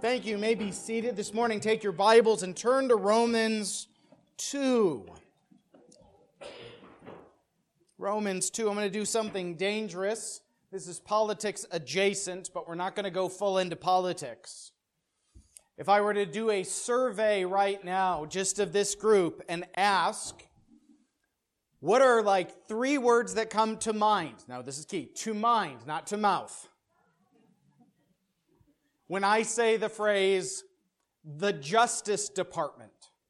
Thank you. You may be seated this morning. Take your Bibles and turn to Romans 2. Romans 2. I'm going to do something dangerous. This is politics adjacent, but we're not going to go full into politics. If I were to do a survey right now, just of this group, and ask, what are like 3 words that come to mind? Now, this is key. To mind, not to mouth. When I say the phrase, the Justice Department,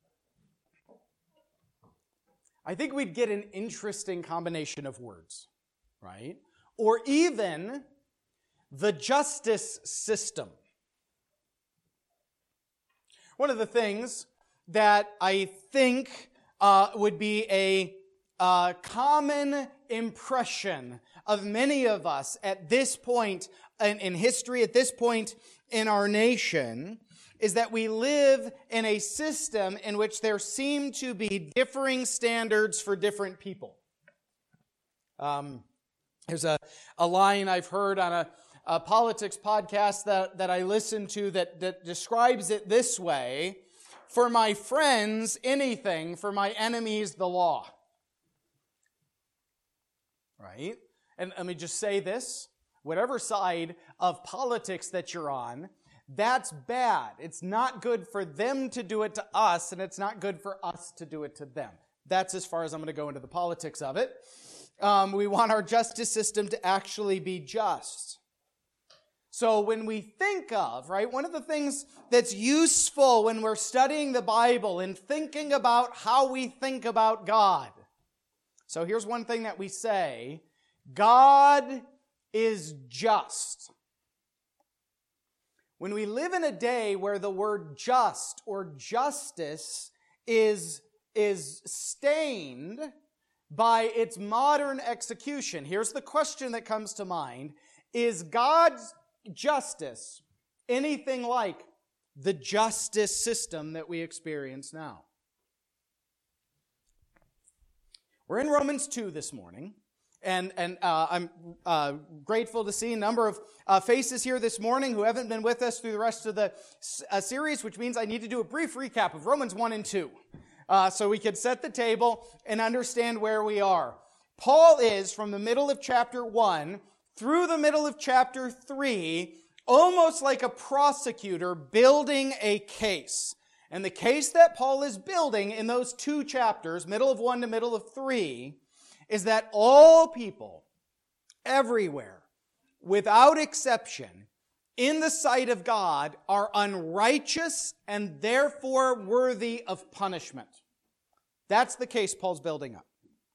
I think we'd get an interesting combination of words, right? Or even the justice system. One of the things that I think would be a common impression of many of us at this point in history, at this point in our nation, is that we live in a system in which there seem to be differing standards for different people. There's a line I've heard on a politics podcast that I listen to that describes it this way: for my friends, anything; for my enemies, the law. Right? And let me just say this. Whatever side of politics that you're on, that's bad. It's not good for them to do it to us, and it's not good for us to do it to them. That's as far as I'm going to go into the politics of it. We want our justice system to actually be just. So when we think of, right, one of the things that's useful when we're studying the Bible and thinking about how we think about God. So here's one thing that we say: God is just. When we live in a day where the word just or justice is stained by its modern execution, here's the question that comes to mind: is God's justice anything like the justice system that we experience now? We're in Romans 2 this morning. And I'm grateful to see a number of faces here this morning who haven't been with us through the rest of the series, which means I need to do a brief recap of Romans 1 and 2 so we could set the table and understand where we are. Paul is, from the middle of chapter 1 through the middle of chapter 3, almost like a prosecutor building a case. And the case that Paul is building in those 2 chapters, middle of 1 to middle of 3, is that all people, everywhere, without exception, in the sight of God, are unrighteous and therefore worthy of punishment. That's the case Paul's building up.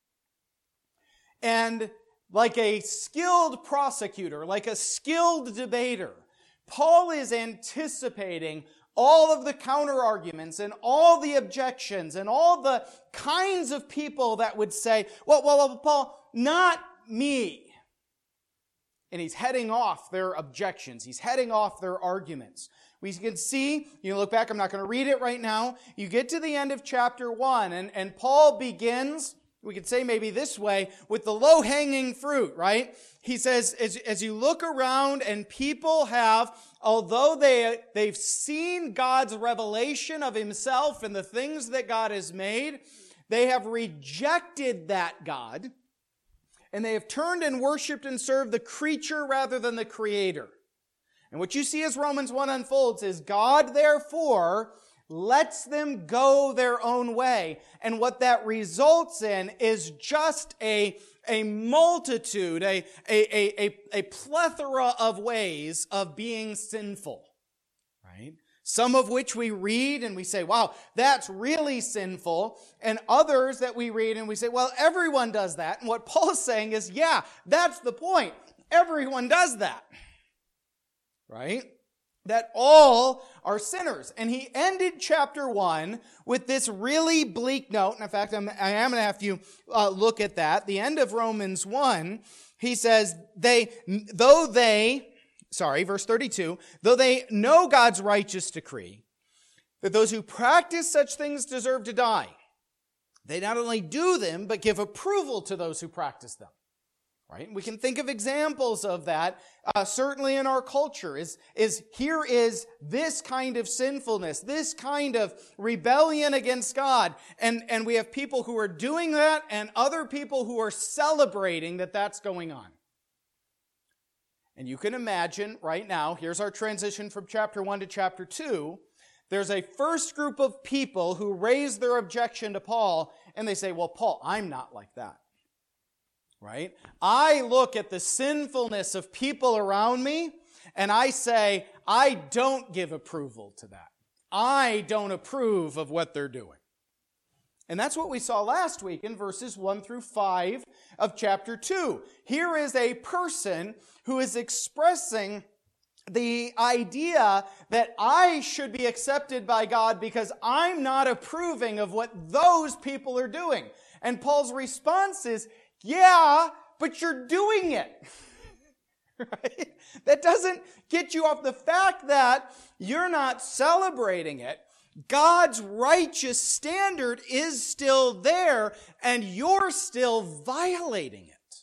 And like a skilled prosecutor, like a skilled debater, Paul is anticipating all of the counter-arguments and all the objections and all the kinds of people that would say, well, Paul, not me. And he's heading off their objections. He's heading off their arguments. We can see, you look back, I'm not going to read it right now. You get to the end of chapter 1, and Paul begins, we could say maybe this way, with the low-hanging fruit, right? He says, as you look around and people have, although they've seen God's revelation of himself and the things that God has made, they have rejected that God, and they have turned and worshiped and served the creature rather than the Creator. And what you see as Romans 1 unfolds is God, therefore, lets them go their own way. And what that results in is just a multitude, a plethora of ways of being sinful, right? Some of which we read and we say, wow, that's really sinful. And others that we read and we say, well, everyone does that. And what Paul is saying is, yeah, that's the point. Everyone does that, right? That all are sinners. And he ended chapter 1 with this really bleak note. And in fact, I am going to have you look at that. The end of Romans 1, he says, verse 32, though they know God's righteous decree, that those who practice such things deserve to die, they not only do them, but give approval to those who practice them. right? We can think of examples of that, certainly in our culture, is here is this kind of sinfulness, this kind of rebellion against God, and we have people who are doing that and other people who are celebrating that that's going on. And you can imagine right now, here's our transition from chapter 1 to chapter 2, there's a first group of people who raise their objection to Paul, and they say, well, Paul, I'm not like that. Right? I look at the sinfulness of people around me, and I say, I don't give approval to that. I don't approve of what they're doing. And that's what we saw last week in verses 1 through 5 of chapter 2. Here is a person who is expressing the idea that I should be accepted by God because I'm not approving of what those people are doing. And Paul's response is, yeah, but you're doing it. Right? That doesn't get you off the fact that you're not celebrating it. God's righteous standard is still there, and you're still violating it.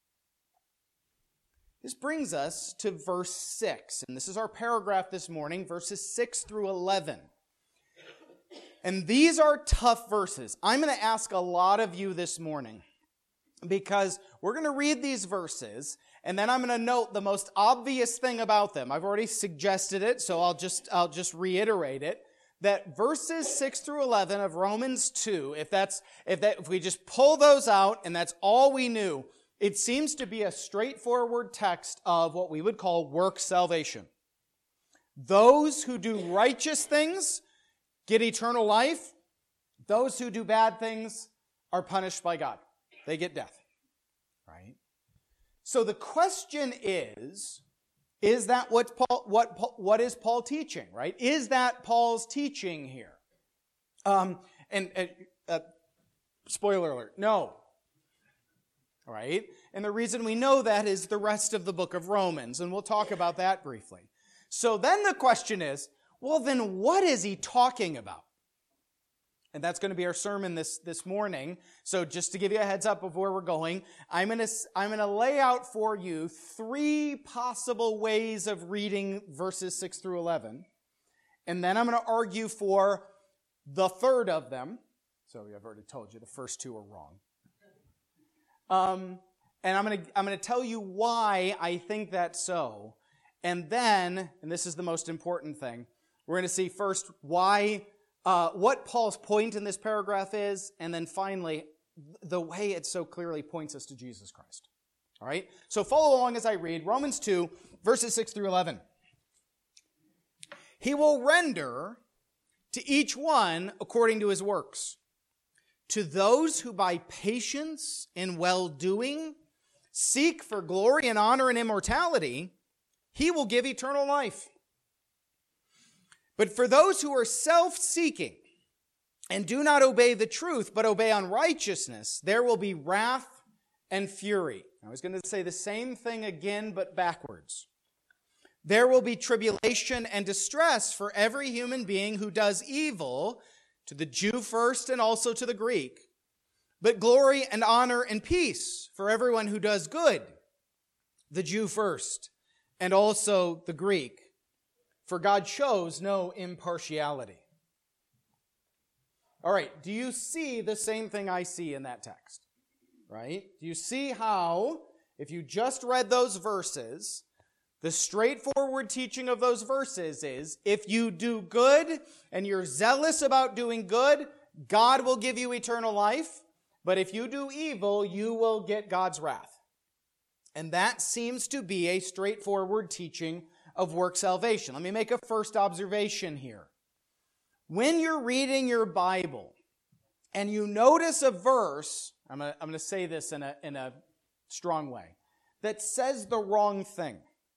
This brings us to verse 6, and this is our paragraph this morning, verses 6 through 11. And these are tough verses. I'm going to ask a lot of you this morning, because we're going to read these verses, and then I'm going to note the most obvious thing about them. I've already suggested it, so I'll just reiterate it. That verses 6 through 11 of Romans 2, if we just pull those out and that's all we knew, it seems to be a straightforward text of what we would call work salvation. Those who do righteous things get eternal life. Those who do bad things are punished by God. They get death, right? So the question is that what is Paul teaching, right? Is that Paul's teaching here? Spoiler alert, no. All right? And the reason we know that is the rest of the book of Romans, and we'll talk about that briefly. So then the question is, well, then what is he talking about? And that's going to be our sermon this morning. So just to give you a heads up of where we're going, I'm going to lay out for you 3 possible ways of reading verses 6 through 11. And then I'm going to argue for the third of them. So I've already told you the first 2 are wrong. And I'm going to tell you why I think that's so. And then, and this is the most important thing, we're going to see first what Paul's point in this paragraph is, and then finally, the way it so clearly points us to Jesus Christ. All right? So follow along as I read Romans 2, verses 6 through 11. He will render to each one according to his works. To those who by patience and well-doing seek for glory and honor and immortality, he will give eternal life. But for those who are self-seeking and do not obey the truth, but obey unrighteousness, there will be wrath and fury. I was going to say the same thing again, but backwards. There will be tribulation and distress for every human being who does evil, to the Jew first and also to the Greek, but glory and honor and peace for everyone who does good, the Jew first and also the Greek. For God shows no impartiality. All right, do you see the same thing I see in that text? Right? Do you see how, if you just read those verses, the straightforward teaching of those verses is, if you do good and you're zealous about doing good, God will give you eternal life. But if you do evil, you will get God's wrath. And that seems to be a straightforward teaching of work salvation. Let me make a first observation here. When you're reading your Bible and you notice a verse, I'm going to say this in a strong way, that says the wrong thing.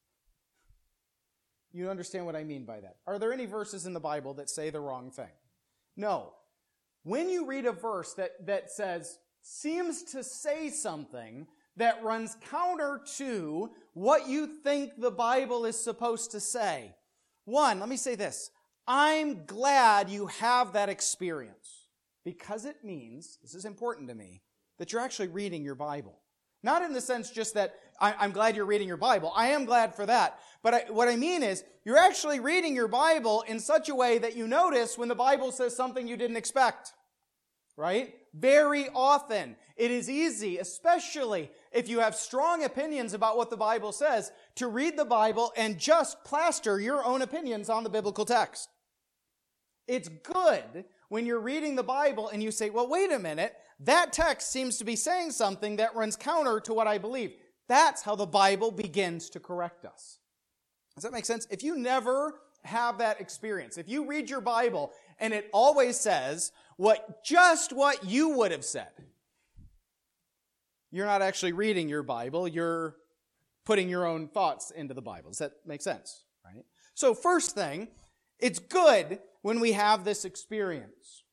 You understand what I mean by that? Are there any verses in the Bible that say the wrong thing? No. When you read a verse that seems to say something that runs counter to what you think the Bible is supposed to say. One, let me say this. I'm glad you have that experience, because it means, this is important to me, that you're actually reading your Bible. Not in the sense just that I'm glad you're reading your Bible. I am glad for that. But what I mean is, you're actually reading your Bible in such a way that you notice when the Bible says something you didn't expect. Right? Very often, it is easy, especially if you have strong opinions about what the Bible says, to read the Bible and just plaster your own opinions on the biblical text. It's good when you're reading the Bible and you say, well, wait a minute, that text seems to be saying something that runs counter to what I believe. That's how the Bible begins to correct us. Does that make sense? If you never have that experience, if you read your Bible and it always says just what you would have said, you're not actually reading your Bible, you're putting your own thoughts into the Bible. Does that make sense? Right? So first thing, it's good when we have this experience.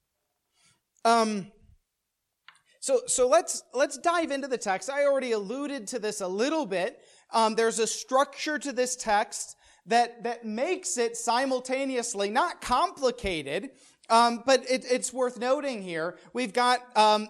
So let's dive into the text. I already alluded to this a little bit. There's a structure to this text that makes it simultaneously not complicated, but it's worth noting here. We've got,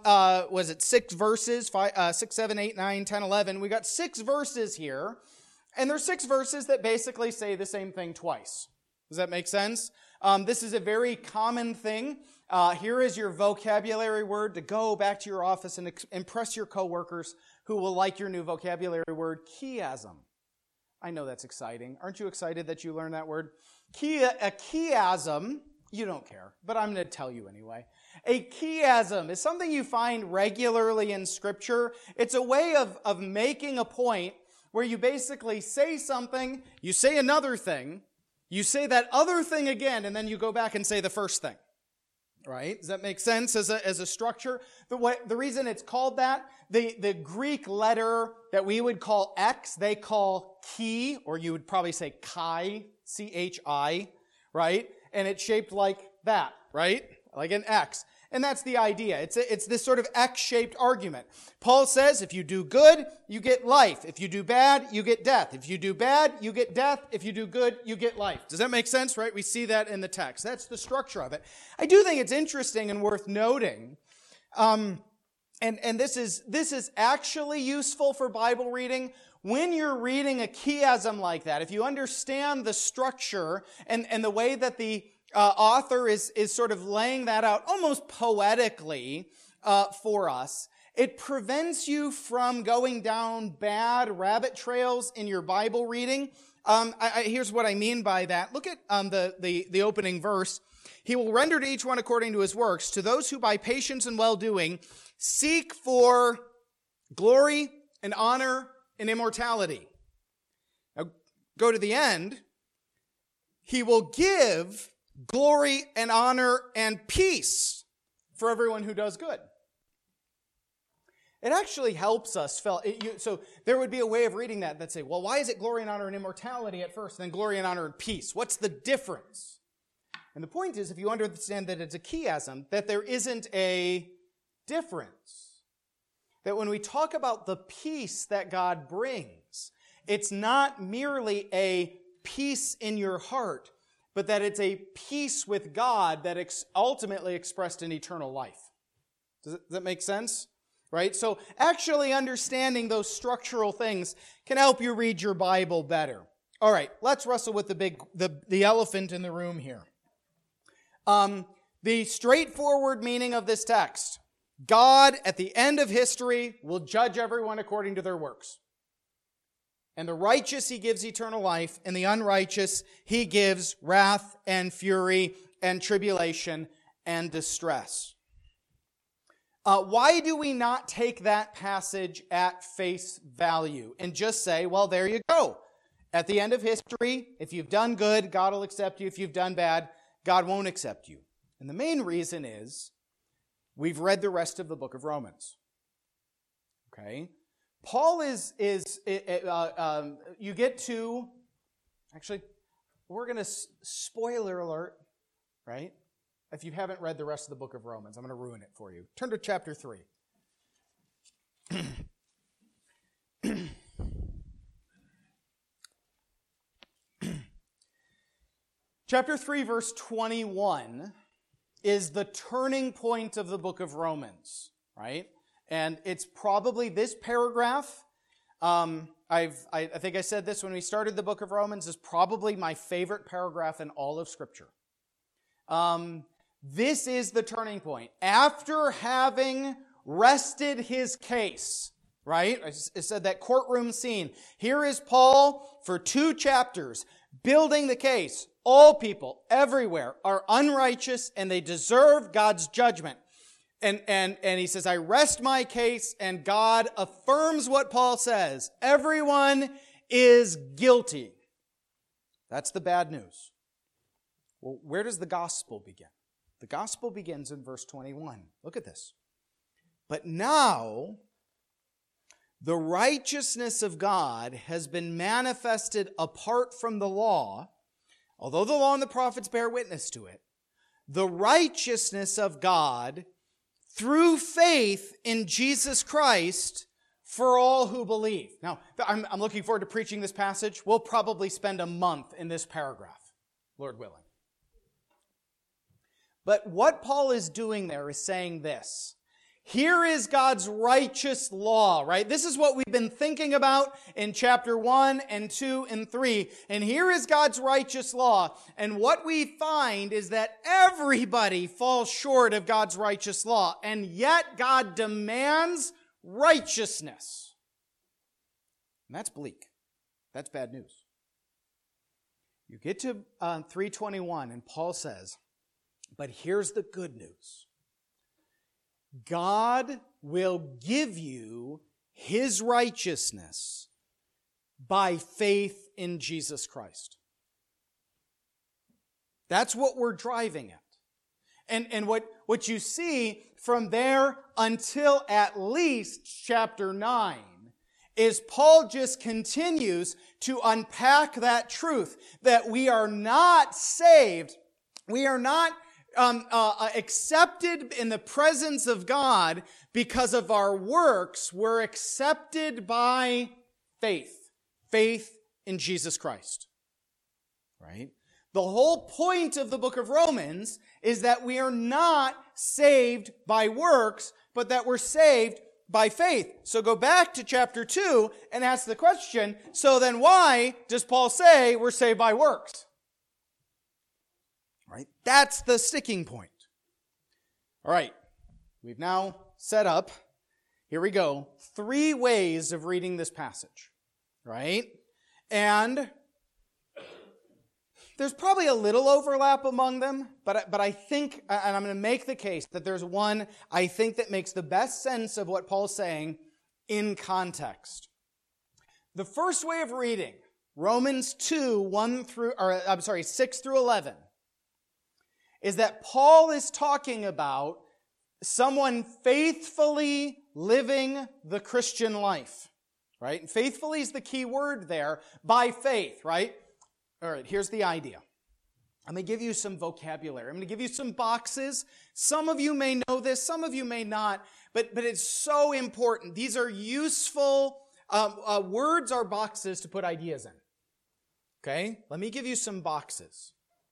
6 verses, 6, 7, 8, 9, 10, 11. We've got 6 verses here, and there's 6 verses that basically say the same thing twice. Does that make sense? This is a very common thing. Here is your vocabulary word to go back to your office and impress your coworkers who will like your new vocabulary word, chiasm. I know that's exciting. Aren't you excited that you learned that word? A chiasm, you don't care, but I'm going to tell you anyway. A chiasm is something you find regularly in Scripture. It's a way of making a point where you basically say something, you say another thing, you say that other thing again, and then you go back and say the first thing. Right? Does that make sense as a structure? The reason it's called that, the Greek letter that we would call X, they call chi, or you would probably say chi, C-H-I, right? And it's shaped like that, right? Like an X. And that's the idea. It's this sort of X-shaped argument. Paul says, if you do good, you get life. If you do bad, you get death. If you do bad, you get death. If you do good, you get life. Does that make sense, right? We see that in the text. That's the structure of it. I do think it's interesting and worth noting. And this is actually useful for Bible reading. When you're reading a chiasm like that, if you understand the structure and the way that the author is sort of laying that out almost poetically for us, it prevents you from going down bad rabbit trails in your Bible reading. Here's what I mean by that. Look at the opening verse. He will render to each one according to his works, to those who by patience and well-doing seek for glory and honor and immortality. Now, go to the end. He will give glory and honor and peace for everyone who does good. It actually helps us. So there would be a way of reading that say, well, why is it glory and honor and immortality at first, and then glory and honor and peace? What's the difference? And the point is, if you understand that it's a chiasm, that there isn't a difference. That when we talk about the peace that God brings, it's not merely a peace in your heart, but that it's a peace with God that ultimately expressed in eternal life. Does that make sense? Right? So actually understanding those structural things can help you read your Bible better. All right, let's wrestle with the elephant in the room here. The straightforward meaning of this text. God, at the end of history, will judge everyone according to their works. And the righteous he gives eternal life, and the unrighteous he gives wrath and fury and tribulation and distress. Why do we not take that passage at face value and just say, well, there you go. At the end of history, if you've done good, God will accept you. If you've done bad, God won't accept you. And the main reason is we've read the rest of the book of Romans. Okay? Paul you get to, actually, we're going to, spoiler alert, right? If you haven't read the rest of the book of Romans, I'm going to ruin it for you. Turn to chapter 3. Chapter 3, verse 21 is the turning point of the book of Romans, right? And it's probably this paragraph. I think I said this when we started the book of Romans, is probably my favorite paragraph in all of Scripture. This is the turning point. After having rested his case, right? I said that courtroom scene. Here is Paul for 2 chapters building the case. All people everywhere are unrighteous and they deserve God's judgment. And he says, I rest my case, and God affirms what Paul says. Everyone is guilty. That's the bad news. Well, where does the gospel begin? The gospel begins in verse 21. Look at this. But now, the righteousness of God has been manifested apart from the law, although the law and the prophets bear witness to it. The righteousness of God through faith in Jesus Christ for all who believe. Now, I'm looking forward to preaching this passage. We'll probably spend a month in this paragraph, Lord willing. But what Paul is doing there is saying this. Here is God's righteous law, right? This is what we've been thinking about in chapter 1 and 2 and 3. And here is God's righteous law. And what we find is that everybody falls short of God's righteous law. And yet God demands righteousness. And that's bleak. That's bad news. You get to 3:21 and Paul says, but here's the good news. God will give you his righteousness by faith in Jesus Christ. That's what we're driving at. And what you see from there until at least chapter 9 is Paul just continues to unpack that truth that we are not saved. We are not accepted in the presence of God because of our works. We're accepted by faith. Faith in Jesus Christ. Right? The whole point of the book of Romans is that we are not saved by works, but that we're saved by faith. So go back to chapter 2 and ask the question, so then why does Paul say we're saved by works? Right? That's the sticking point. All right. We've now set up, here we go, 3 ways of reading this passage. Right? And there's probably a little overlap among them, but I think, and I'm going to make the case that there's one I think that makes the best sense of what Paul's saying in context. The first way of reading, Romans 2, 6 through 11, is that Paul is talking about someone faithfully living the Christian life, right? And faithfully is the key word there, by faith, right? All right, here's the idea. I'm going to give you some vocabulary. I'm going to give you some boxes. Some of you may know this, some of you may not, but it's so important. These are useful words or boxes to put ideas in. Okay? Let me give you some boxes.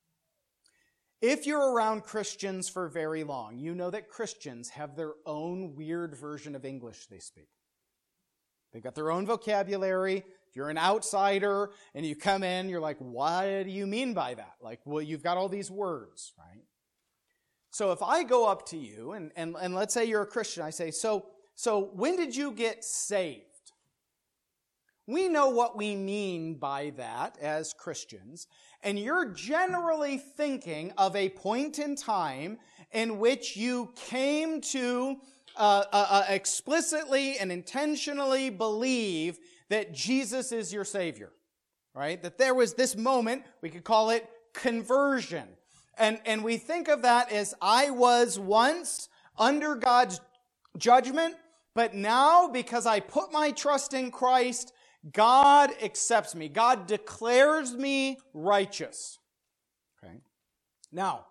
If you're around Christians for very long, you know that Christians have their own weird version of English they speak. They've got their own vocabulary. If you're an outsider and you come in, you're like, what do you mean by that? Like, well, you've got all these words, right? So if I go up to you and let's say you're a Christian, I say, so when did you get saved? We know what we mean by that as Christians, and you're generally thinking of a point in time in which you came to explicitly and intentionally believe that Jesus is your Savior, right? That there was this moment, we could call it conversion. And we think of that as I was once under God's judgment, but now because I put my trust in Christ, God accepts me. God declares me righteous. Okay. Now,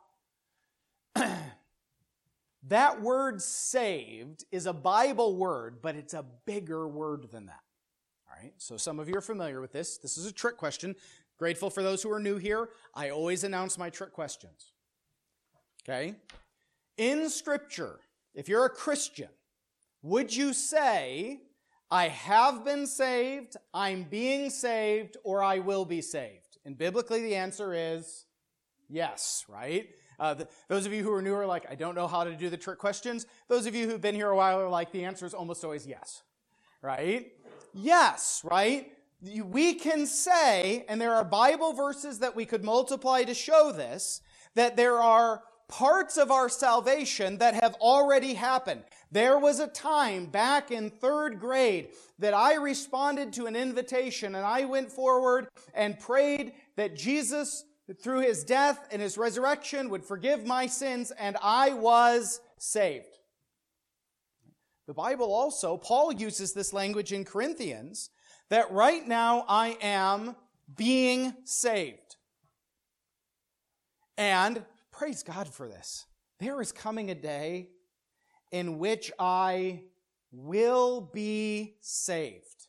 that word saved is a Bible word, but it's a bigger word than that. All right. So some of you are familiar with this. This is a trick question. Grateful for those who are new here. I always announce my trick questions. Okay. In Scripture, if you're a Christian, would you say, I have been saved, I'm being saved, or I will be saved? And biblically the answer is yes, right? Those of you who are newer are like, I don't know how to do the trick questions. Those of you who've been here a while are like, the answer is almost always yes, right? Yes, right? We can say, and there are Bible verses that we could multiply to show this, that there are parts of our salvation that have already happened. There was a time back in 3rd grade that I responded to an invitation and I went forward and prayed that Jesus, through his death and his resurrection, would forgive my sins, and I was saved. The Bible also, Paul uses this language in Corinthians, that right now I am being saved. And praise God for this. There is coming a day in which I will be saved.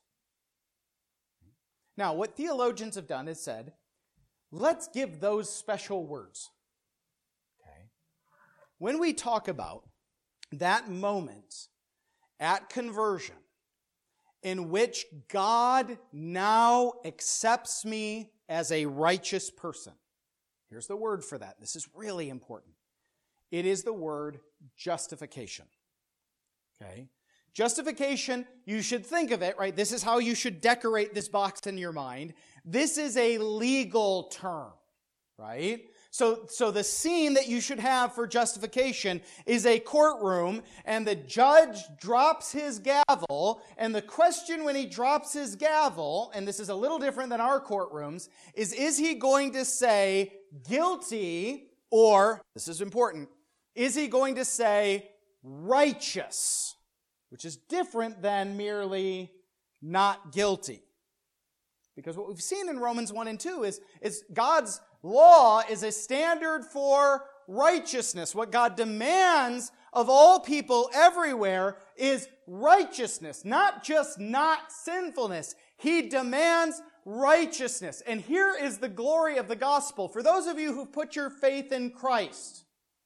Now, what theologians have done is said, let's give those special words. Okay? When we talk about that moment at conversion in which God now accepts me as a righteous person, here's the word for that. This is really important. It is the word justification. Okay? Justification, you should think of it, right? This is how you should decorate this box in your mind. This is a legal term, right? So the scene that you should have for justification is a courtroom, and the judge drops his gavel, and the question when he drops his gavel, and this is a little different than our courtrooms, is he going to say guilty, or, this is important, is he going to say righteous? Which is different than merely not guilty. Because what we've seen in Romans 1 and 2 is God's law is a standard for righteousness. What God demands of all people everywhere is righteousness, not just not sinfulness. He demands righteousness. And here is the glory of the gospel. For those of you who've put your faith in Christ,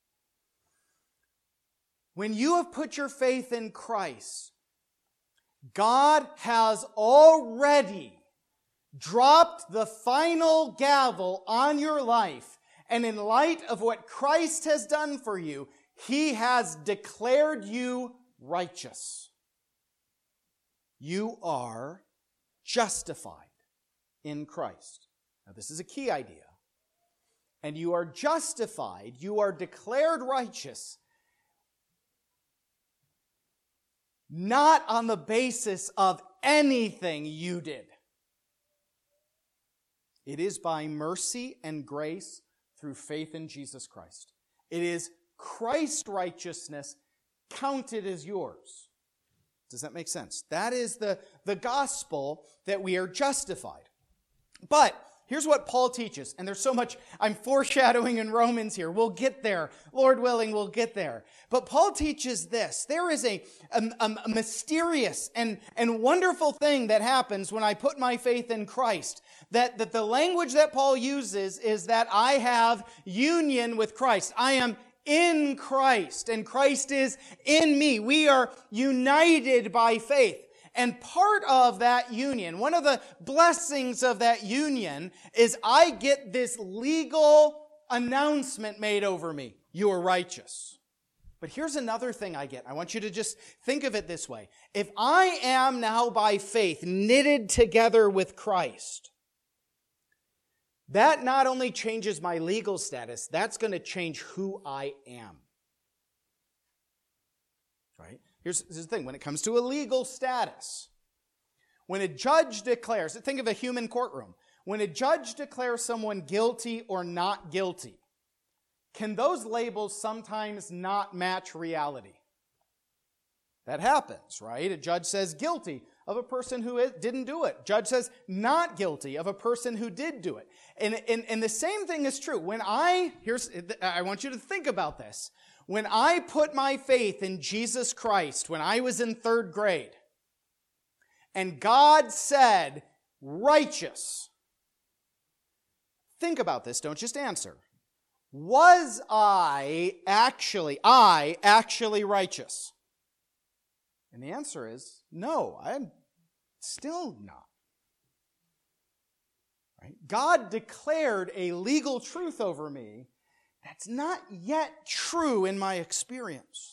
when you have put your faith in Christ, God has already dropped the final gavel on your life. And in light of what Christ has done for you, He has declared you righteous. You are justified in Christ. Now, this is a key idea. And you are justified, you are declared righteous, not on the basis of anything you did. It is by mercy and grace through faith in Jesus Christ. It is Christ's righteousness counted as yours. Does that make sense? That is the gospel that we are justified. But here's what Paul teaches, and there's so much I'm foreshadowing in Romans here. We'll get there. Lord willing, we'll get there. But Paul teaches this. There is a mysterious and wonderful thing that happens when I put my faith in Christ. That the language that Paul uses is that I have union with Christ. I am in Christ, and Christ is in me. We are united by faith. And part of that union, one of the blessings of that union, is I get this legal announcement made over me. You are righteous. But here's another thing I get. I want you to just think of it this way. If I am now by faith knitted together with Christ, that not only changes my legal status, that's going to change who I am. Right? Here's the thing. When it comes to a legal status, when a judge declares, think of a human courtroom. When a judge declares someone guilty or not guilty, can those labels sometimes not match reality? That happens, right? A judge says guilty of a person who didn't do it. Judge says not guilty of a person who did do it. And the same thing is true. I want you to think about this. When I put my faith in Jesus Christ, when I was in 3rd grade, and God said, righteous, think about this, don't just answer. Was I actually righteous? And the answer is, no, I'm still not. Right? God declared a legal truth over me that's not yet true in my experience.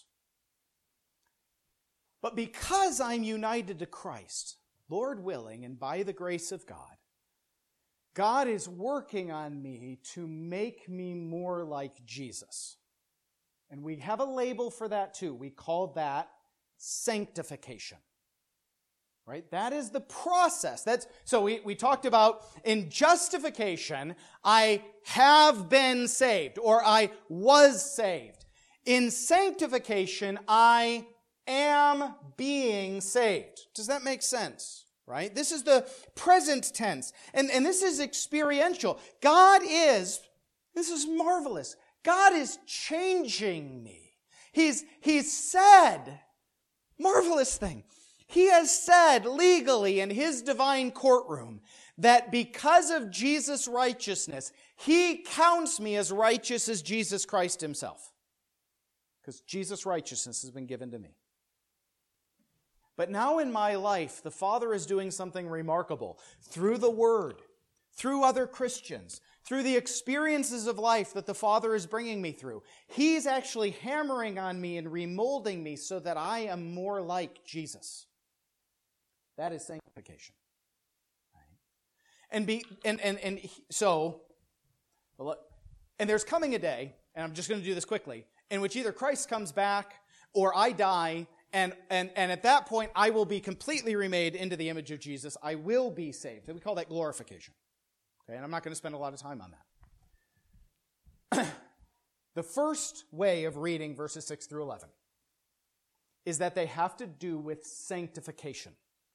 But because I'm united to Christ, Lord willing, and by the grace of God, God is working on me to make me more like Jesus. And we have a label for that too. We call that sanctification. Right? That is the process. So we talked about in justification, I have been saved, or I was saved. In sanctification, I am being saved. Does that make sense? Right? This is the present tense. And this is experiential. This is marvelous. God is changing me. He's said, marvelous thing. He has said legally in his divine courtroom that because of Jesus' righteousness, he counts me as righteous as Jesus Christ himself. Because Jesus' righteousness has been given to me. But now in my life, the Father is doing something remarkable. Through the Word, through other Christians, through the experiences of life that the Father is bringing me through, he's actually hammering on me and remolding me so that I am more like Jesus. That is sanctification. Right? And there's coming a day, and I'm just going to do this quickly, in which either Christ comes back or I die, and at that point I will be completely remade into the image of Jesus. I will be saved. We call that glorification. Okay, and I'm not going to spend a lot of time on that. The first way of reading verses 6 through 11 is that they have to do with sanctification.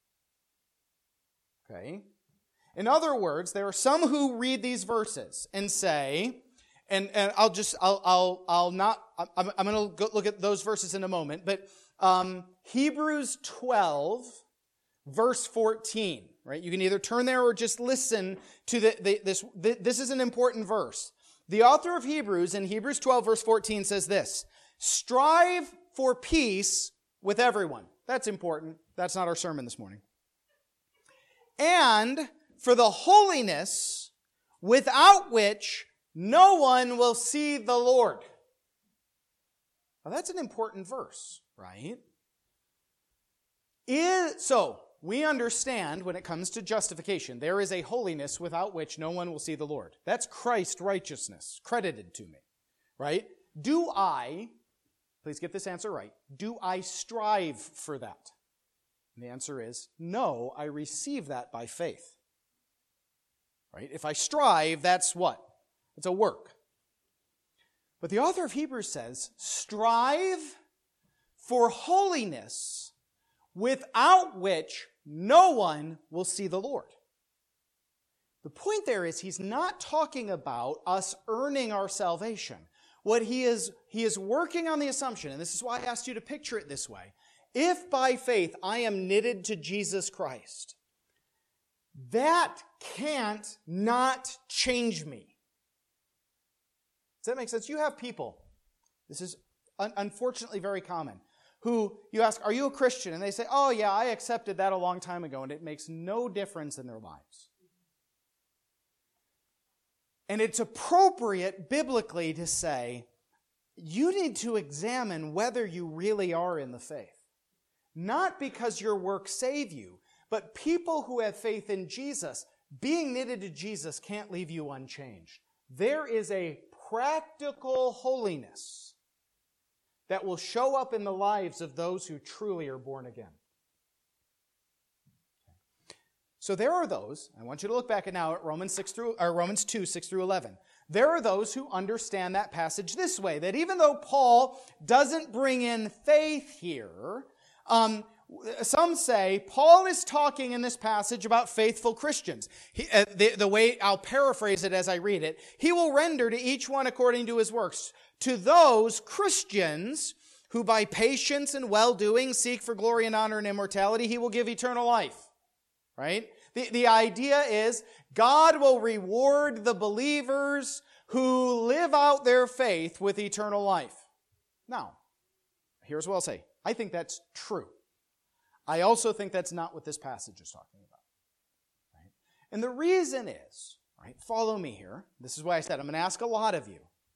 Okay? In other words, there are some who read these verses and say, and I'm going to look at those verses in a moment, but Hebrews 12, verse 14, right? You can either turn there or just listen to this. This is an important verse. The author of Hebrews in Hebrews 12, verse 14 says this: strive for peace with everyone. That's important. That's not our sermon this morning. And for the holiness without which no one will see the Lord. Now that's an important verse, right? So we understand when it comes to justification, there is a holiness without which no one will see the Lord. That's Christ's righteousness credited to me, right? Please get this answer right, do I strive for that? And the answer is, no, I receive that by faith. Right? If I strive, that's what? It's a work. But the author of Hebrews says, strive for holiness without which no one will see the Lord. The point there is he's not talking about us earning our salvation. What he is working on the assumption, and this is why I asked you to picture it this way. If by faith I am knitted to Jesus Christ, that can't not change me. Does that make sense? You have people, this is unfortunately very common, who you ask, are you a Christian? And they say, oh yeah, I accepted that a long time ago, and it makes no difference in their lives. And it's appropriate biblically to say, you need to examine whether you really are in the faith. Not because your works save you, but people who have faith in Jesus, being knitted to Jesus can't leave you unchanged. There is a practical holiness that will show up in the lives of those who truly are born again. So there are those, I want you to look back now at Romans 2, 6 through 11. There are those who understand that passage this way, that even though Paul doesn't bring in faith here, some say Paul is talking in this passage about faithful Christians. The way I'll paraphrase it as I read it, he will render to each one according to his works. To those Christians who by patience and well-doing seek for glory and honor and immortality, he will give eternal life. Right? The idea is God will reward the believers who live out their faith with eternal life. Now, here's what I'll say. I think that's true. I also think that's not what this passage is talking about. Right? And the reason is, right, follow me here. This is why I said I'm going to ask a lot of you.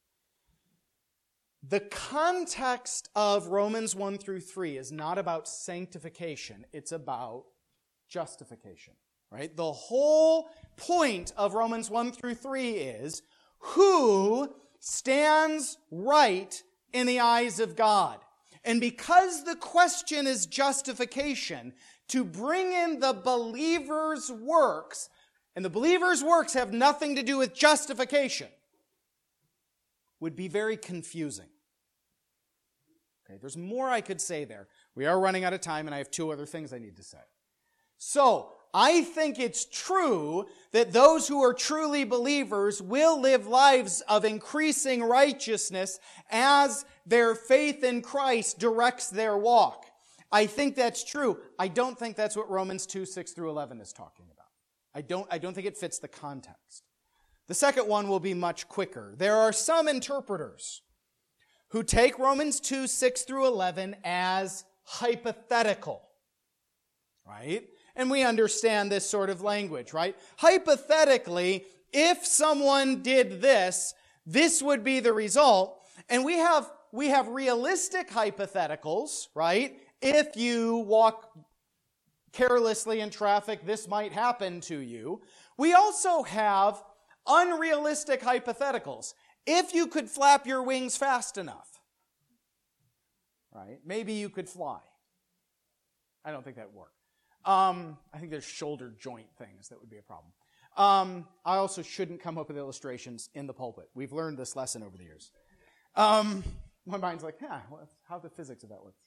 The context of Romans 1 through 3 is not about sanctification. It's about justification. Right? The whole point of Romans 1 through 3 is who stands right in the eyes of God. And because the question is justification, to bring in the believer's works, and the believer's works have nothing to do with justification, would be very confusing. Okay, there's more I could say there. We are running out of time, and I have 2 other things I need to say. So, I think it's true that those who are truly believers will live lives of increasing righteousness as their faith in Christ directs their walk. I think that's true. I don't think that's what Romans 2, 6 through 11 is talking about. I don't think it fits the context. The second one will be much quicker. There are some interpreters who take Romans 2, 6 through 11 as hypothetical, right? And we understand this sort of language, right? Hypothetically, if someone did this, this would be the result. And we have realistic hypotheticals, right? If you walk carelessly in traffic, this might happen to you. We also have unrealistic hypotheticals. If you could flap your wings fast enough, right? Maybe you could fly. I don't think that would work. I think there's shoulder joint things that would be a problem. I also shouldn't come up with illustrations in the pulpit. We've learned this lesson over the years. My mind's like, how the physics of that work?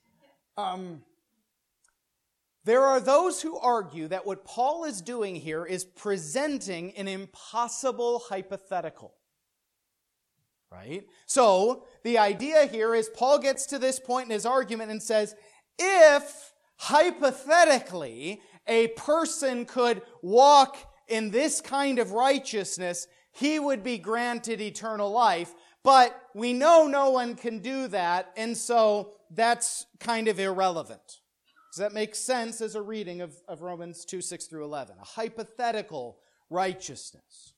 There are those who argue that what Paul is doing here is presenting an impossible hypothetical. Right? So, the idea here is Paul gets to this point in his argument and says, if hypothetically a person could walk in this kind of righteousness, he would be granted eternal life. But we know no one can do that, and so that's kind of irrelevant. Does that make sense as a reading of Romans 2, 6 through 11? A hypothetical righteousness.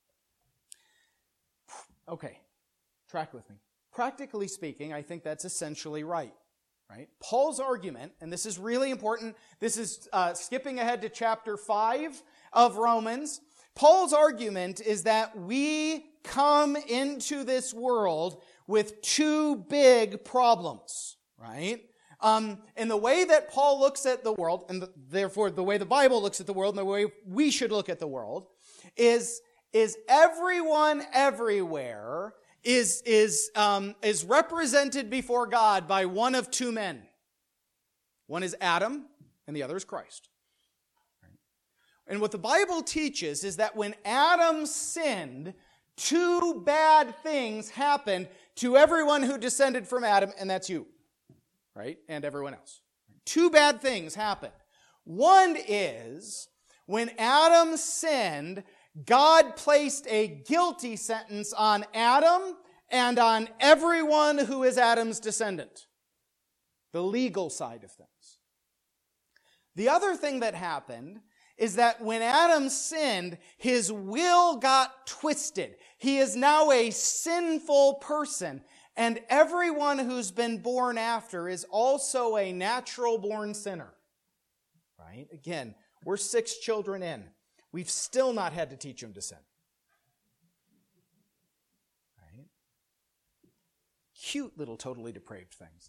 Okay, track with me. Practically speaking, I think that's essentially right. Right? Paul's argument, and this is really important, this is skipping ahead to chapter 5 of Romans. Paul's argument is that we come into this world with 2 big problems, right? And the way that Paul looks at the world, and therefore the way the Bible looks at the world, and the way we should look at the world, is everyone everywhere is represented before God by one of 2 men. One is Adam, and the other is Christ. Right? And what the Bible teaches is that when Adam sinned, 2 bad things happened to everyone who descended from Adam, and that's you, right? And everyone else. 2 bad things happened. One is, when Adam sinned, God placed a guilty sentence on Adam and on everyone who is Adam's descendant. The legal side of things. The other thing that happened is that when Adam sinned, his will got twisted. He is now a sinful person, and everyone who's been born after is also a natural-born sinner. Right? Again, we're 6 children in. We've still not had to teach them to sin. Right? Cute little totally depraved things.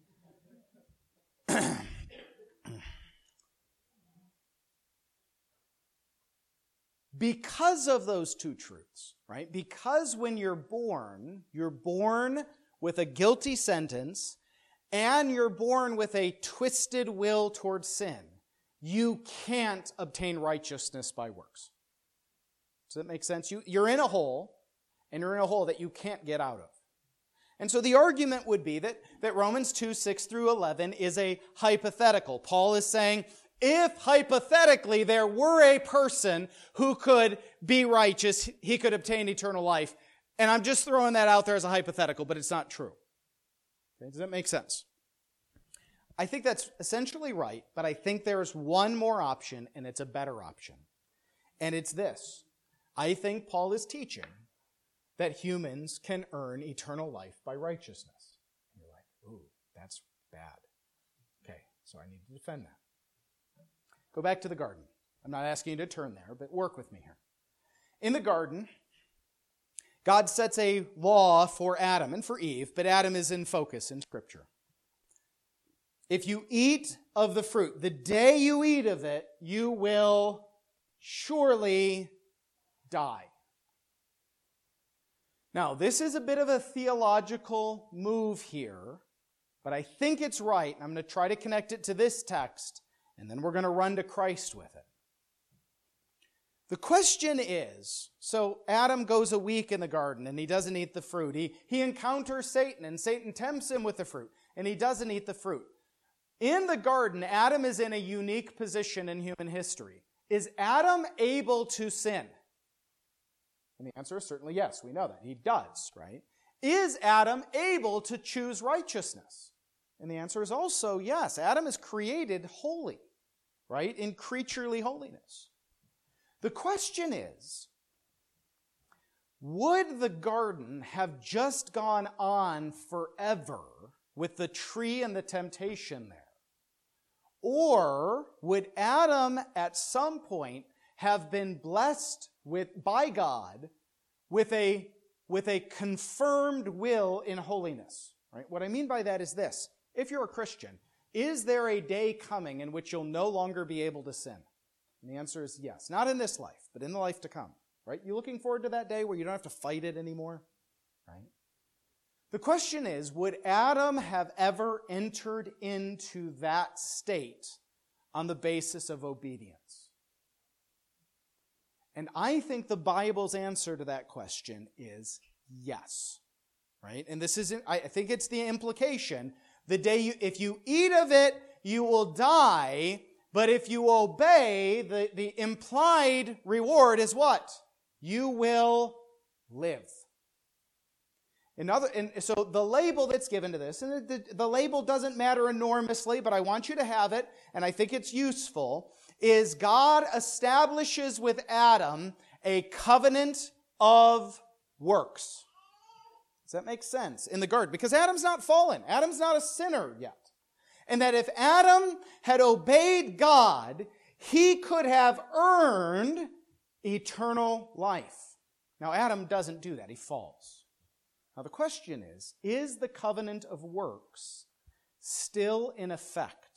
Because of those 2 truths, right? Because when you're born with a guilty sentence and you're born with a twisted will towards sin, you can't obtain righteousness by works. Does that make sense? You're in a hole, and you're in a hole that you can't get out of. And so the argument would be that Romans 2, 6 through 11 is a hypothetical. Paul is saying, if hypothetically there were a person who could be righteous, he could obtain eternal life. And I'm just throwing that out there as a hypothetical, but it's not true. Okay, does that make sense? I think that's essentially right, but I think there's one more option, and it's a better option. And it's this. I think Paul is teaching that humans can earn eternal life by righteousness. And you're like, ooh, that's bad. Okay, so I need to defend that. Go back to the garden. I'm not asking you to turn there, but work with me here. In the garden, God sets a law for Adam and for Eve, but Adam is in focus in Scripture. If you eat of the fruit, the day you eat of it, you will surely die. Now, this is a bit of a theological move here, but I think it's right. I'm going to try to connect it to this text, and then we're going to run to Christ with it. The question is, so Adam goes a week in the garden, and he doesn't eat the fruit. He encounters Satan, and Satan tempts him with the fruit, and he doesn't eat the fruit. In the garden, Adam is in a unique position in human history. Is Adam able to sin? And the answer is certainly yes. We know that. He does, right? Is Adam able to choose righteousness? And the answer is also yes. Adam is created holy, right? In creaturely holiness. The question is, would the garden have just gone on forever with the tree and the temptation there? Or would Adam at some point have been blessed by God with a confirmed will in holiness? Right? What I mean by that is this. If you're a Christian, is there a day coming in which you'll no longer be able to sin? And the answer is yes. Not in this life, but in the life to come. Right? You looking forward to that day where you don't have to fight it anymore? Right? The question is, would Adam have ever entered into that state on the basis of obedience? And I think the Bible's answer to that question is yes. Right? And this isn't, I think it's the implication. If you eat of it, you will die, but if you obey, the implied reward is what? You will live. So the label that's given to this, and the label doesn't matter enormously, but I want you to have it, and I think it's useful, is God establishes with Adam a covenant of works. Does that make sense? In the garden. Because Adam's not fallen. Adam's not a sinner yet. And that if Adam had obeyed God, he could have earned eternal life. Now, Adam doesn't do that. He falls. Now, the question is the covenant of works still in effect?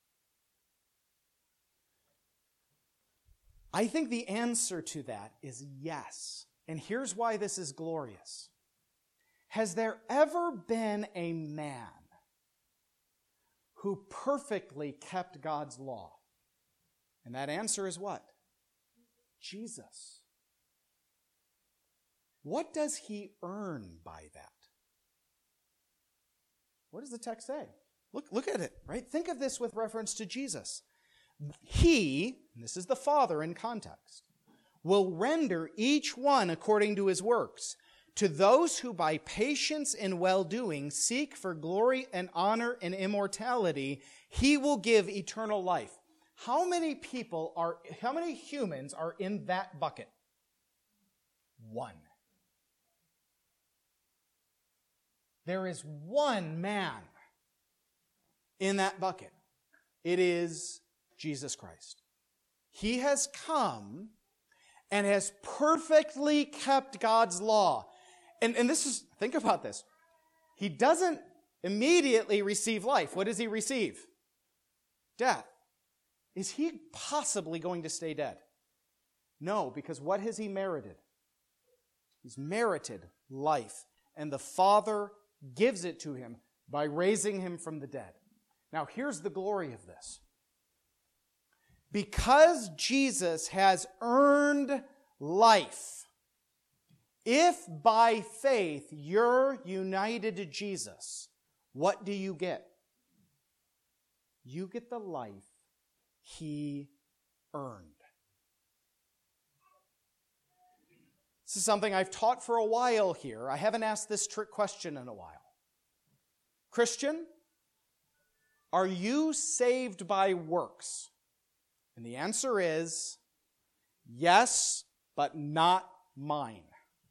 I think the answer to that is yes. And here's why this is glorious. Has there ever been a man who perfectly kept God's law? And that answer is what? Jesus. What does he earn by that? What does the text say? Look at it, right? Think of this with reference to Jesus. He, and this is the Father in context, will render each one according to his works. To those who by patience and well-doing seek for glory and honor and immortality, he will give eternal life. How many humans are in that bucket? One. There is one man in that bucket. It is Jesus Christ. He has come and has perfectly kept God's law. And think about this. He doesn't immediately receive life. What does he receive? Death. Is he possibly going to stay dead? No, because what has he merited? He's merited life. And the Father gives it to him by raising him from the dead. Now, here's the glory of this. Because Jesus has earned life, if by faith you're united to Jesus, what do you get? You get the life he earned. This is something I've taught for a while here. I haven't asked this trick question in a while. Christian, are you saved by works? And the answer is, yes, but not mine.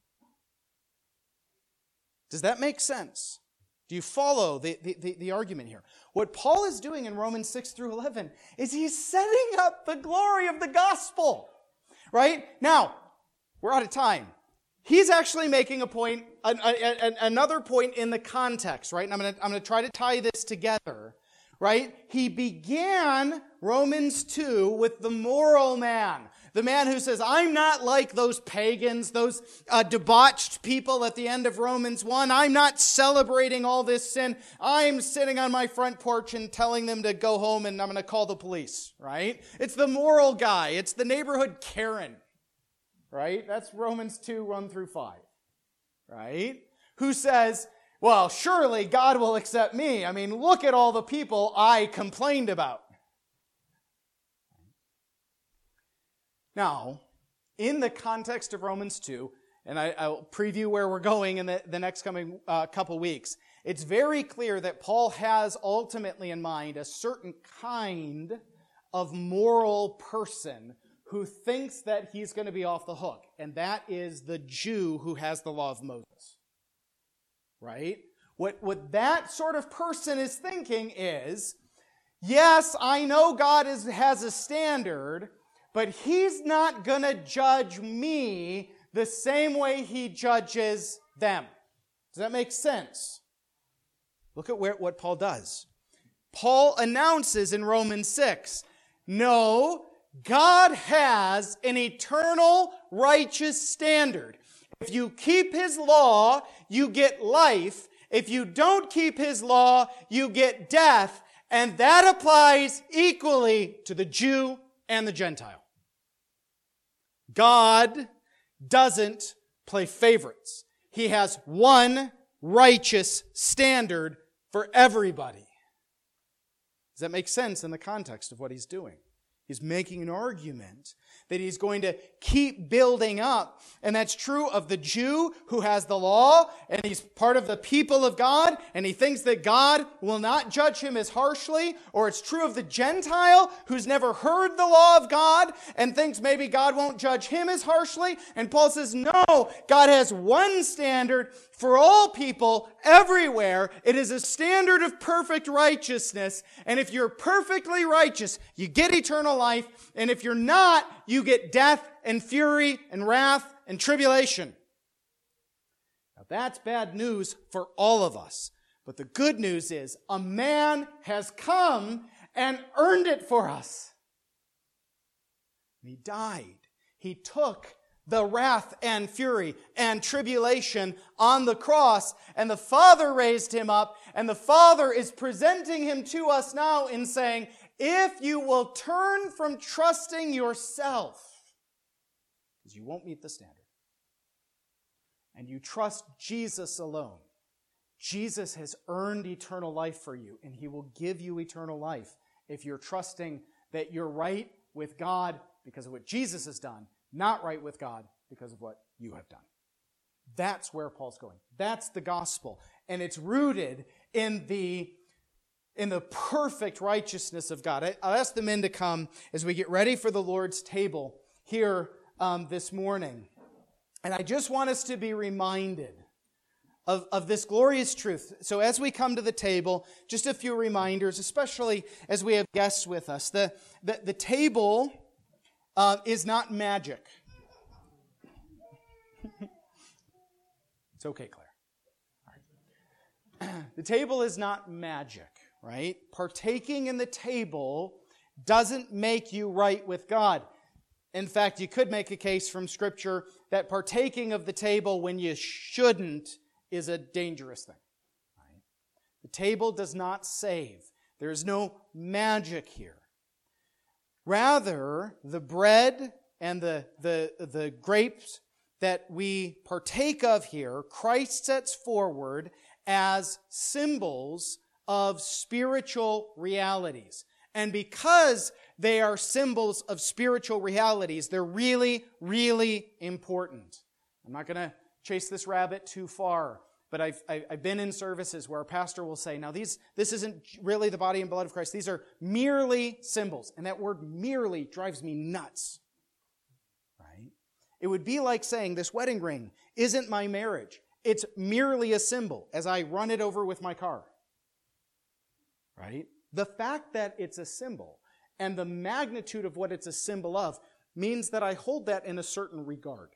Does that make sense? Do you follow the argument here? What Paul is doing in Romans 6 through 11 is he's setting up the glory of the gospel. Right? Now, we're out of time. He's actually making a point, another point in the context, right? And I'm going to try to tie this together, right? He began Romans 2 with the moral man. The man who says, I'm not like those pagans, those debauched people at the end of Romans 1. I'm not celebrating all this sin. I'm sitting on my front porch and telling them to go home and I'm going to call the police, right? It's the moral guy. It's the neighborhood Karen, right? That's Romans 2, 1 through 5, right? Who says, well, surely God will accept me. I mean, look at all the people I complained about. Now, in the context of Romans 2, and I'll preview where we're going in the next coming couple weeks, it's very clear that Paul has ultimately in mind a certain kind of moral person who thinks that he's going to be off the hook, and that is the Jew who has the law of Moses. Right? What that sort of person is thinking is, yes, I know God has a standard, but he's not going to judge me the same way he judges them. Does that make sense? Look at what Paul does. Paul announces in Romans 6, no, God has an eternal righteous standard. If you keep his law, you get life. If you don't keep his law, you get death. And that applies equally to the Jew and the Gentile. God doesn't play favorites. He has one righteous standard for everybody. Does that make sense in the context of what he's doing? He's making an argument that he's going to keep building up. And that's true of the Jew who has the law, and he's part of the people of God, and he thinks that God will not judge him as harshly. Or it's true of the Gentile who's never heard the law of God and thinks maybe God won't judge him as harshly. And Paul says, no, God has one standard for all people everywhere. It is a standard of perfect righteousness. And if you're perfectly righteous, you get eternal life. And if you're not, you get death and fury and wrath and tribulation. Now that's bad news for all of us. But the good news is a man has come and earned it for us. He died. He took the wrath and fury and tribulation on the cross, and the Father raised him up, and the Father is presenting him to us now in saying, if you will turn from trusting yourself, because you won't meet the standard, and you trust Jesus alone, Jesus has earned eternal life for you, and he will give you eternal life if you're trusting that you're right with God because of what Jesus has done, not right with God because of what you have done. That's where Paul's going. That's the gospel. And it's rooted in the perfect righteousness of God. I'll ask the men to come as we get ready for the Lord's table here this morning. And I just want us to be reminded of this glorious truth. So as we come to the table, just a few reminders, especially as we have guests with us. The table is not magic. It's okay, Claire. All right. The table is not magic, right? Partaking in the table doesn't make you right with God. In fact, you could make a case from Scripture that partaking of the table when you shouldn't is a dangerous thing. Right? The table does not save. There is no magic here. Rather, the bread and the grapes that we partake of here, Christ sets forward as symbols of spiritual realities. And because they are symbols of spiritual realities, they're really, really important. I'm not going to chase this rabbit too far. but I've been in services where a pastor will say, now this isn't really the body and blood of Christ. These are merely symbols. And that word merely drives me nuts. Right? It would be like saying this wedding ring isn't my marriage. It's merely a symbol as I run it over with my car. Right? The fact that it's a symbol and the magnitude of what it's a symbol of means that I hold that in a certain regard.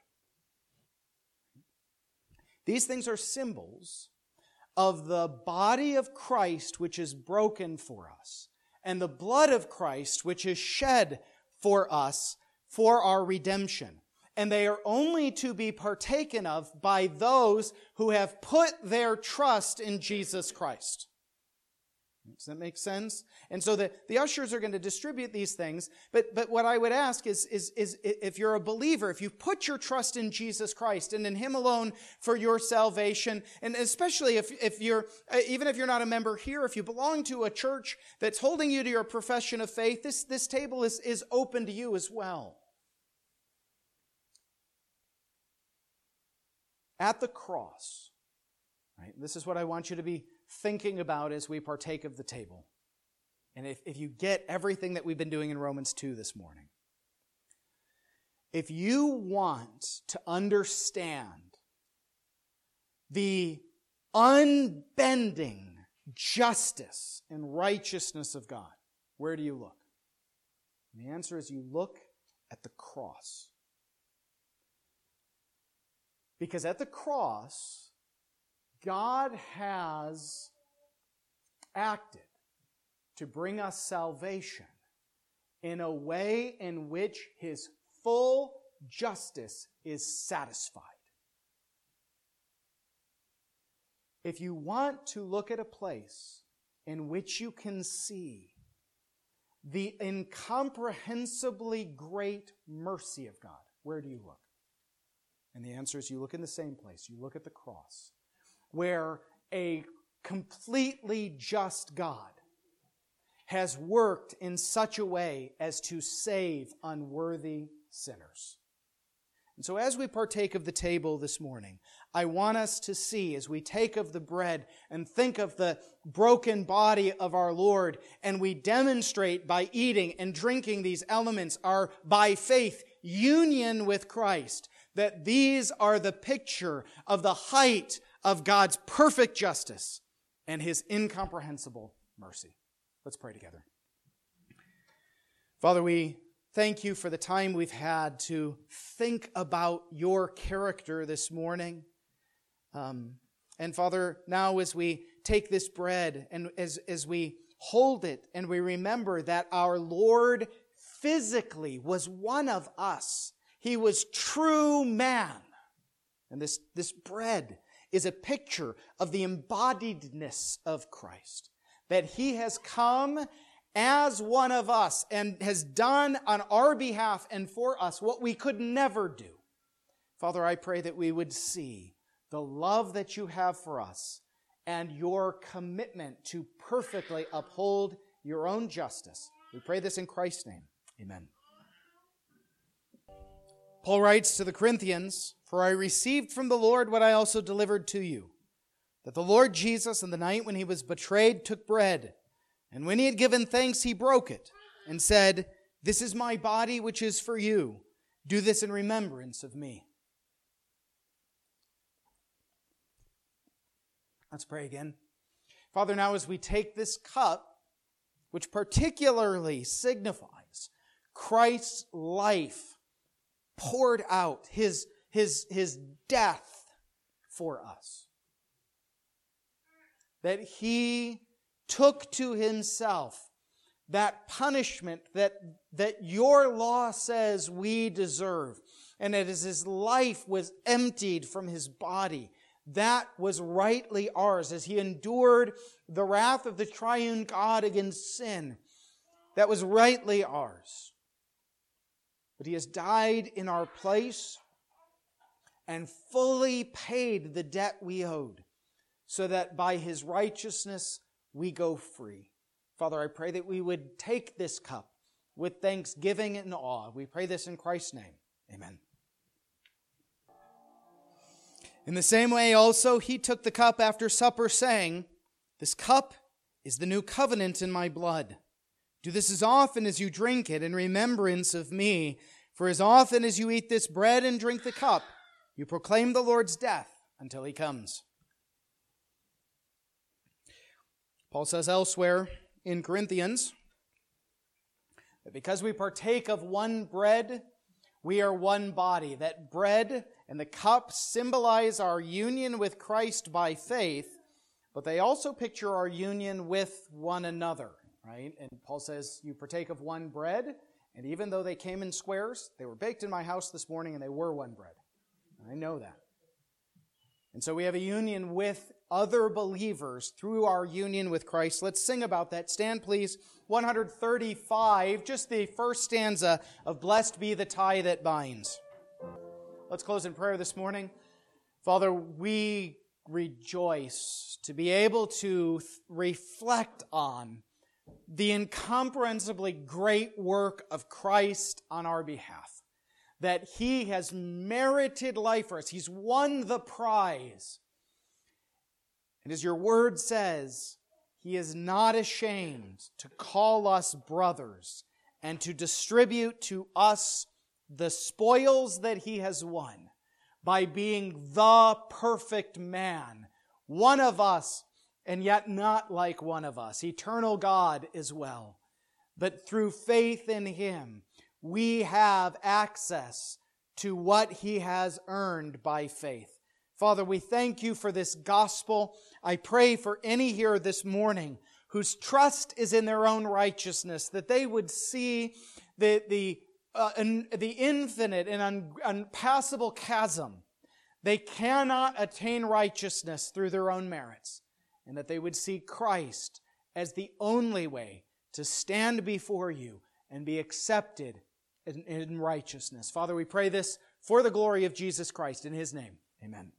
These things are symbols of the body of Christ which is broken for us and the blood of Christ which is shed for us for our redemption. And they are only to be partaken of by those who have put their trust in Jesus Christ. Does that make sense? And so the ushers are going to distribute these things. But what I would ask is if you're a believer, if you've put your trust in Jesus Christ and in Him alone for your salvation, and especially if you're, even if you're not a member here, if you belong to a church that's holding you to your profession of faith, this table is open to you as well. At the cross, right? This is what I want you to be thinking about as we partake of the table. And if you get everything that we've been doing in Romans 2 this morning, if you want to understand the unbending justice and righteousness of God, where do you look? And the answer is you look at the cross. Because at the cross, God has acted to bring us salvation in a way in which His full justice is satisfied. If you want to look at a place in which you can see the incomprehensibly great mercy of God, where do you look? And the answer is you look in the same place. You look at the cross, where a completely just God has worked in such a way as to save unworthy sinners. And so as we partake of the table this morning, I want us to see, as we take of the bread and think of the broken body of our Lord, and we demonstrate by eating and drinking these elements our, by faith, union with Christ, that these are the picture of the height of God's perfect justice and His incomprehensible mercy. Let's pray together. Father, we thank You for the time we've had to think about Your character this morning. And Father, now as we take this bread and as we hold it and we remember that our Lord physically was one of us. He was true man. And this bread is a picture of the embodiedness of Christ. That He has come as one of us and has done on our behalf and for us what we could never do. Father, I pray that we would see the love that You have for us and Your commitment to perfectly uphold Your own justice. We pray this in Christ's name. Amen. Paul writes to the Corinthians, "For I received from the Lord what I also delivered to you, that the Lord Jesus, on the night when He was betrayed, took bread, and when He had given thanks, He broke it, and said, 'This is my body, which is for you. Do this in remembrance of me.'" Let's pray again. Father, now as we take this cup, which particularly signifies Christ's life poured out, His death for us, that He took to Himself that punishment that Your law says we deserve, and that as His life was emptied from His body, that was rightly ours. As He endured the wrath of the triune God against sin, that was rightly ours. But He has died in our place and fully paid the debt we owed, so that by His righteousness we go free. Father, I pray that we would take this cup with thanksgiving and awe. We pray this in Christ's name. Amen. In the same way also he took the cup after supper, saying, "This cup is the new covenant in my blood. Do this as often as you drink it in remembrance of me. For as often as you eat this bread and drink the cup, you proclaim the Lord's death until he comes." Paul says elsewhere in Corinthians that because we partake of one bread, we are one body. That bread and the cup symbolize our union with Christ by faith, but they also picture our union with one another, right? And Paul says, you partake of one bread, and even though they came in squares, they were baked in my house this morning, and they were one bread. I know that. And so we have a union with other believers through our union with Christ. Let's sing about that. Stand, please. 135, just the first stanza of "Blessed Be the Tie That Binds." Let's close in prayer this morning. Father, we rejoice to be able to reflect on the incomprehensibly great work of Christ on our behalf. That he has merited life for us. He's won the prize. And as your word says, he is not ashamed to call us brothers and to distribute to us the spoils that he has won by being the perfect man, one of us and yet not like one of us, eternal God as well. But through faith in him, we have access to what he has earned by faith. Father, we thank you for this gospel. I pray for any here this morning whose trust is in their own righteousness, that they would see the infinite and unpassable chasm. They cannot attain righteousness through their own merits, and that they would see Christ as the only way to stand before you and be accepted in righteousness. Father, we pray this for the glory of Jesus Christ. In his name, amen.